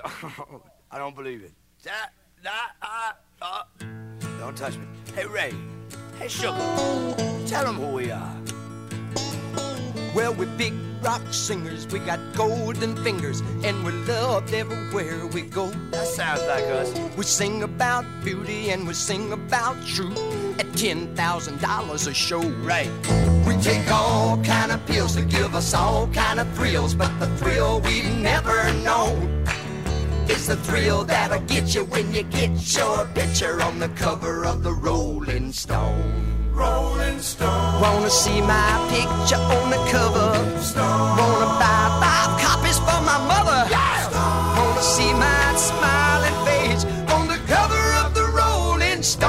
I don't believe it. Don't touch me. Hey, Ray. Hey, Sugar. Tell them who we are. Well, we're big rock singers, we got golden fingers, and we're loved everywhere we go. That sounds like us. We sing about beauty and we sing about truth at $10,000 a show. Right. We take all kind of pills to give us all kind of thrills, but the thrill we've never known is the thrill that'll get you when you get your picture on the cover of the Rolling Stone. Rolling Stone. Wanna see my picture on the cover? Stone. Wanna buy 5 copies for my mother? Yeah. Stone. Wanna see my smiling face on the cover of the Rolling Stone?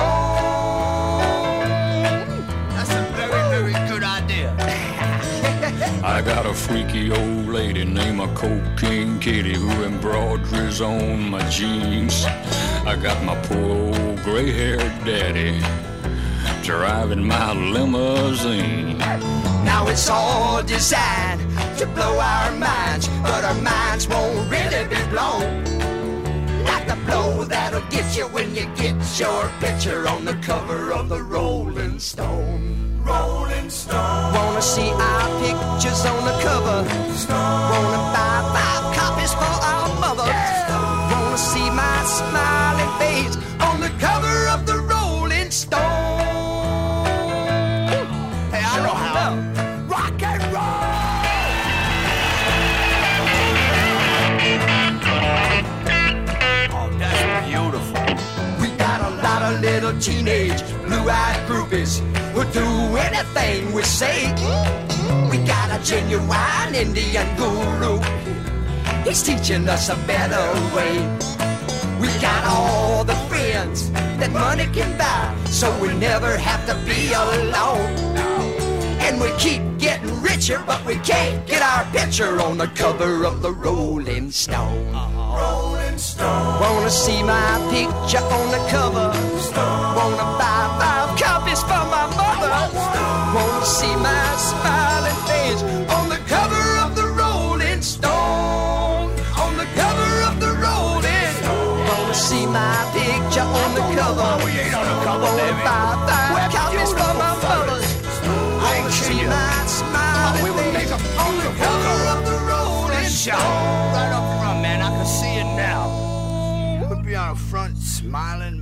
That's a very, very good idea. I got a freaky old lady named a Cocaine Kitty who embroiders on my jeans. I got my poor old gray-haired daddy driving my limousine. Now it's all designed to blow our minds, but our minds won't really be blown like the blow that'll get you when you get your picture on the cover of the Rolling Stone. Rolling Stone. Wanna see our pictures on the cover? Stone. Wanna buy 5 copies for our mother? Yeah. Wanna see my smiling face on the cover of the Rolling Stone? Hey, I know how. Rock and roll! Oh, that's beautiful. We got a lot of little teenage blue-eyed groupies who do anything we say. We got a genuine Indian guru. He's teaching us a better way. We got all the friends that money can buy, so we never have to be alone. And we keep getting richer, but we can't get our picture on the cover of the Rolling Stone. Rolling Stone. Wanna see my picture on the cover? Stone. Wanna buy 5 copies for my mother? Stone. Wanna see my smiling face on the cover of the Rolling Stone? On the cover of the Rolling Stone. Wanna see my picture on the cover? We ain't on the cover, Wanna baby. buy 5 We're copies for my mother? I Wanna ain't see kidding. my smiling We will make face a on the cover of the Rolling Shot Stone? right up front, man. I can see it now. We'll be on the front smiling,